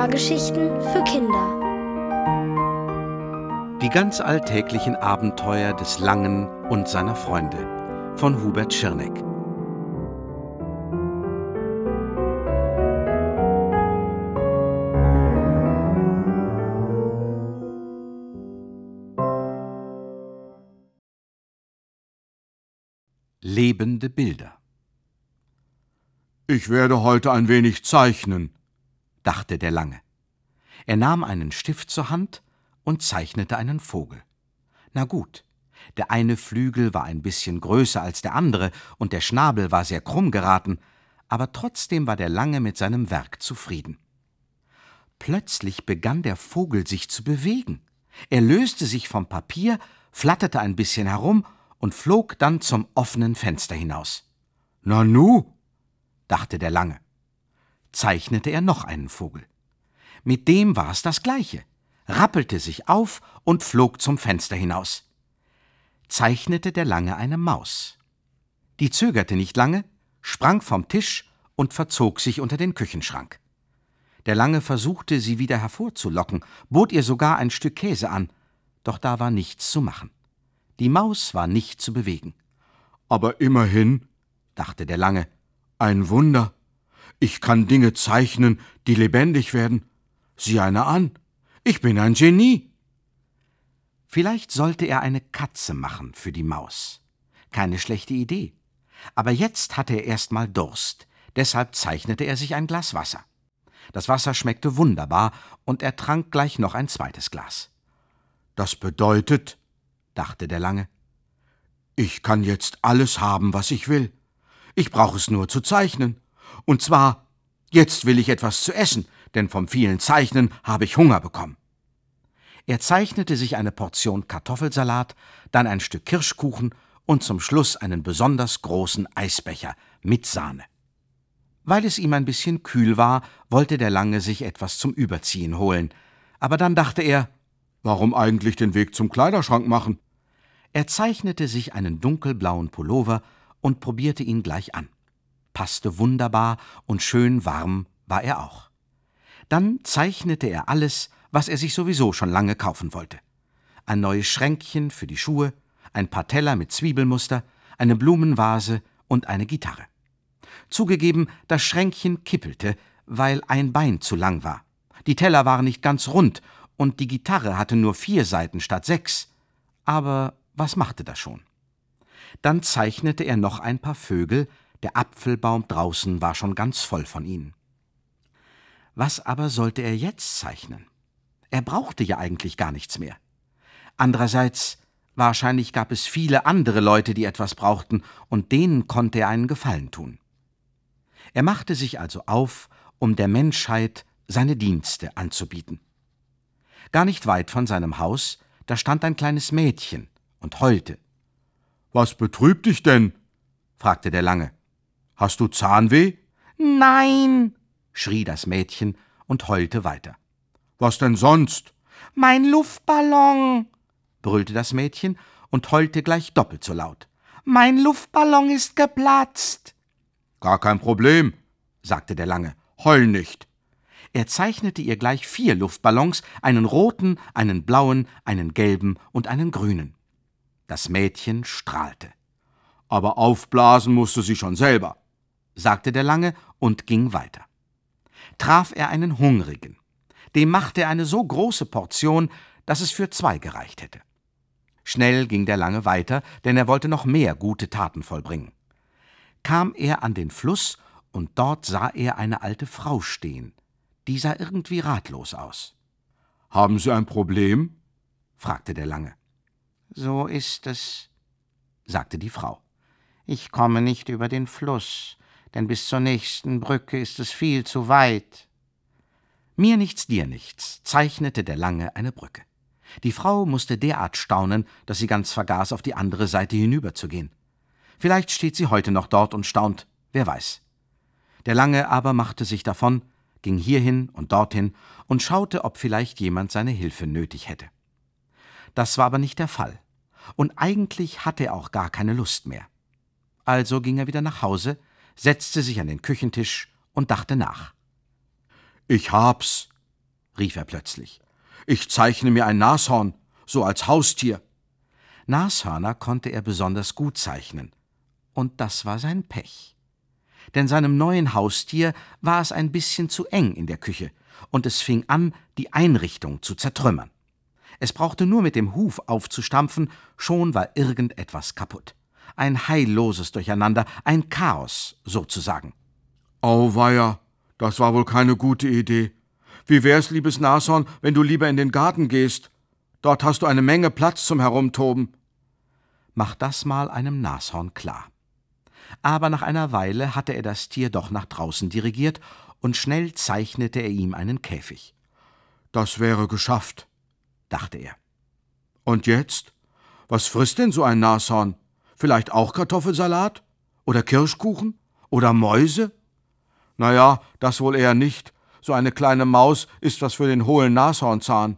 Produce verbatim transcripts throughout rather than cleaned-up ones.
Hörgeschichten für Kinder. Die ganz alltäglichen Abenteuer des Langen und seiner Freunde von Hubert Schirneck. Lebende Bilder. »Ich werde heute ein wenig zeichnen«, dachte der Lange. Er nahm einen Stift zur Hand und zeichnete einen Vogel. Na gut, der eine Flügel war ein bisschen größer als der andere und der Schnabel war sehr krumm geraten, aber trotzdem war der Lange mit seinem Werk zufrieden. Plötzlich begann der Vogel sich zu bewegen. Er löste sich vom Papier, flatterte ein bisschen herum und flog dann zum offenen Fenster hinaus. »Nanu«, dachte der Lange. Zeichnete er noch einen Vogel. Mit dem war es das Gleiche, rappelte sich auf und flog zum Fenster hinaus. Zeichnete der Lange eine Maus. Die zögerte nicht lange, sprang vom Tisch und verzog sich unter den Küchenschrank. Der Lange versuchte, sie wieder hervorzulocken, bot ihr sogar ein Stück Käse an, doch da war nichts zu machen. Die Maus war nicht zu bewegen. »Aber immerhin«, dachte der Lange, »ein Wunder. Ich kann Dinge zeichnen, die lebendig werden. Sieh einer an, ich bin ein Genie.« Vielleicht sollte er eine Katze machen für die Maus. Keine schlechte Idee. Aber jetzt hatte er erst mal Durst, deshalb zeichnete er sich ein Glas Wasser. Das Wasser schmeckte wunderbar und er trank gleich noch ein zweites Glas. »Das bedeutet«, dachte der Lange, »ich kann jetzt alles haben, was ich will. Ich brauche es nur zu zeichnen. Und zwar, jetzt will ich etwas zu essen, denn vom vielen Zeichnen habe ich Hunger bekommen.« Er zeichnete sich eine Portion Kartoffelsalat, dann ein Stück Kirschkuchen und zum Schluss einen besonders großen Eisbecher mit Sahne. Weil es ihm ein bisschen kühl war, wollte der Lange sich etwas zum Überziehen holen. Aber dann dachte er, warum eigentlich den Weg zum Kleiderschrank machen? Er zeichnete sich einen dunkelblauen Pullover und probierte ihn gleich an. Passte wunderbar und schön warm war er auch. Dann zeichnete er alles, was er sich sowieso schon lange kaufen wollte. Ein neues Schränkchen für die Schuhe, ein paar Teller mit Zwiebelmuster, eine Blumenvase und eine Gitarre. Zugegeben, das Schränkchen kippelte, weil ein Bein zu lang war. Die Teller waren nicht ganz rund und die Gitarre hatte nur vier Saiten statt sechs. Aber was machte das schon? Dann zeichnete er noch ein paar Vögel, der Apfelbaum draußen war schon ganz voll von ihnen. Was aber sollte er jetzt zeichnen? Er brauchte ja eigentlich gar nichts mehr. Andererseits, wahrscheinlich gab es viele andere Leute, die etwas brauchten, und denen konnte er einen Gefallen tun. Er machte sich also auf, um der Menschheit seine Dienste anzubieten. Gar nicht weit von seinem Haus, da stand ein kleines Mädchen und heulte. »Was betrübt dich denn?« fragte der Lange. »Hast du Zahnweh?« »Nein«, schrie das Mädchen und heulte weiter. »Was denn sonst?« »Mein Luftballon«, brüllte das Mädchen und heulte gleich doppelt so laut. »Mein Luftballon ist geplatzt.« »Gar kein Problem«, sagte der Lange, »heul nicht.« Er zeichnete ihr gleich vier Luftballons, einen roten, einen blauen, einen gelben und einen grünen. Das Mädchen strahlte. »Aber aufblasen musste sie schon selber«, sagte der Lange und ging weiter. Traf er einen Hungrigen. Dem machte er eine so große Portion, dass es für zwei gereicht hätte. Schnell ging der Lange weiter, denn er wollte noch mehr gute Taten vollbringen. Kam er an den Fluss, und dort sah er eine alte Frau stehen. Die sah irgendwie ratlos aus. »Haben Sie ein Problem?« fragte der Lange. »So ist es«, sagte die Frau. »Ich komme nicht über den Fluss, denn bis zur nächsten Brücke ist es viel zu weit.« Mir nichts, dir nichts, zeichnete der Lange eine Brücke. Die Frau musste derart staunen, dass sie ganz vergaß, auf die andere Seite hinüberzugehen. Vielleicht steht sie heute noch dort und staunt, wer weiß. Der Lange aber machte sich davon, ging hierhin und dorthin und schaute, ob vielleicht jemand seine Hilfe nötig hätte. Das war aber nicht der Fall, und eigentlich hatte er auch gar keine Lust mehr. Also ging er wieder nach Hause, setzte sich an den Küchentisch und dachte nach. »Ich hab's«, rief er plötzlich. »Ich zeichne mir ein Nashorn, so als Haustier.« Nashörner konnte er besonders gut zeichnen. Und das war sein Pech. Denn seinem neuen Haustier war es ein bisschen zu eng in der Küche, und es fing an, die Einrichtung zu zertrümmern. Es brauchte nur mit dem Huf aufzustampfen, schon war irgendetwas kaputt. Ein heilloses Durcheinander, ein Chaos sozusagen. »Auweia, das war wohl keine gute Idee. Wie wär's, liebes Nashorn, wenn du lieber in den Garten gehst? Dort hast du eine Menge Platz zum Herumtoben.« Mach das mal einem Nashorn klar. Aber nach einer Weile hatte er das Tier doch nach draußen dirigiert, und schnell zeichnete er ihm einen Käfig. »Das wäre geschafft«, dachte er. »Und jetzt? Was frisst denn so ein Nashorn? Vielleicht auch Kartoffelsalat? Oder Kirschkuchen? Oder Mäuse? Na ja, das wohl eher nicht. So eine kleine Maus ist was für den hohlen Nashornzahn.«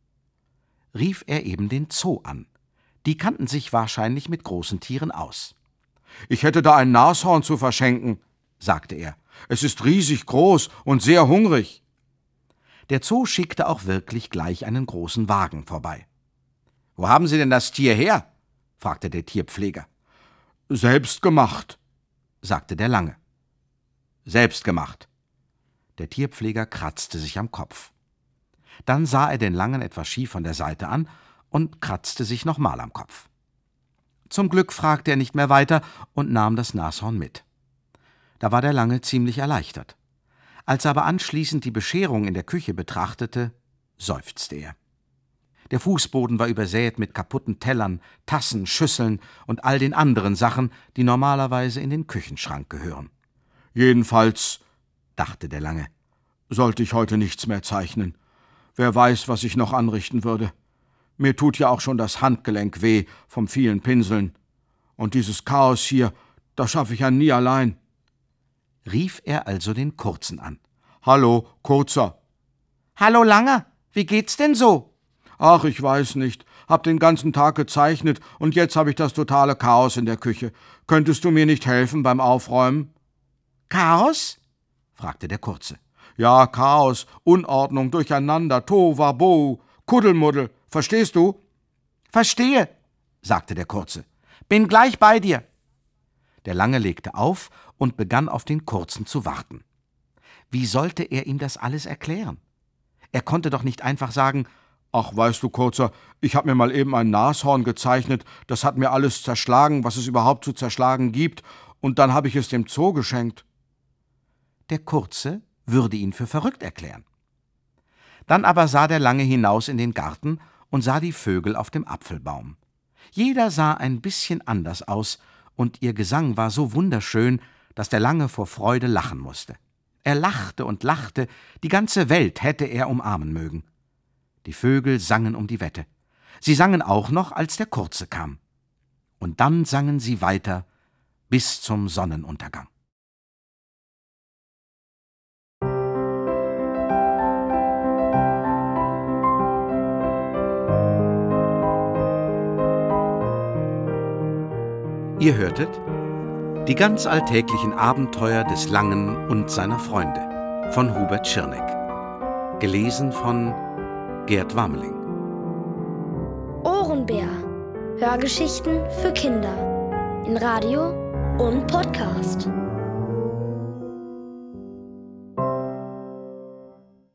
Rief er eben den Zoo an. Die kannten sich wahrscheinlich mit großen Tieren aus. »Ich hätte da ein Nashorn zu verschenken«, sagte er. »Es ist riesig groß und sehr hungrig.« Der Zoo schickte auch wirklich gleich einen großen Wagen vorbei. »Wo haben Sie denn das Tier her?« fragte der Tierpfleger. »Selbst gemacht«, sagte der Lange. »Selbst gemacht.« Der Tierpfleger kratzte sich am Kopf. Dann sah er den Langen etwas schief von der Seite an und kratzte sich nochmal am Kopf. Zum Glück fragte er nicht mehr weiter und nahm das Nashorn mit. Da war der Lange ziemlich erleichtert. Als er aber anschließend die Bescherung in der Küche betrachtete, seufzte er. Der Fußboden war übersät mit kaputten Tellern, Tassen, Schüsseln und all den anderen Sachen, die normalerweise in den Küchenschrank gehören. »Jedenfalls«, dachte der Lange, »sollte ich heute nichts mehr zeichnen. Wer weiß, was ich noch anrichten würde. Mir tut ja auch schon das Handgelenk weh vom vielen Pinseln. Und dieses Chaos hier, das schaffe ich ja nie allein.« Rief er also den Kurzen an. »Hallo, Kurzer.« »Hallo, Langer, wie geht's denn so?« »Ach, ich weiß nicht. Hab den ganzen Tag gezeichnet und jetzt habe ich das totale Chaos in der Küche. Könntest du mir nicht helfen beim Aufräumen?« »Chaos?« fragte der Kurze. »Ja, Chaos, Unordnung, Durcheinander, Tohuwabohu, Kuddelmuddel. Verstehst du?« »Verstehe«, sagte der Kurze. »Bin gleich bei dir.« Der Lange legte auf und begann auf den Kurzen zu warten. Wie sollte er ihm das alles erklären? Er konnte doch nicht einfach sagen: »Ach, weißt du, Kurzer, ich habe mir mal eben ein Nashorn gezeichnet, das hat mir alles zerschlagen, was es überhaupt zu zerschlagen gibt, und dann habe ich es dem Zoo geschenkt.« Der Kurze würde ihn für verrückt erklären. Dann aber sah der Lange hinaus in den Garten und sah die Vögel auf dem Apfelbaum. Jeder sah ein bisschen anders aus, und ihr Gesang war so wunderschön, dass der Lange vor Freude lachen musste. Er lachte und lachte, die ganze Welt hätte er umarmen mögen. Die Vögel sangen um die Wette. Sie sangen auch noch, als der Kurze kam. Und dann sangen sie weiter bis zum Sonnenuntergang. Ihr hörtet die ganz alltäglichen Abenteuer des Langen und seiner Freunde von Hubert Schirneck. Gelesen von Gerd Wameling. Ohrenbär. Hörgeschichten für Kinder. In Radio und Podcast.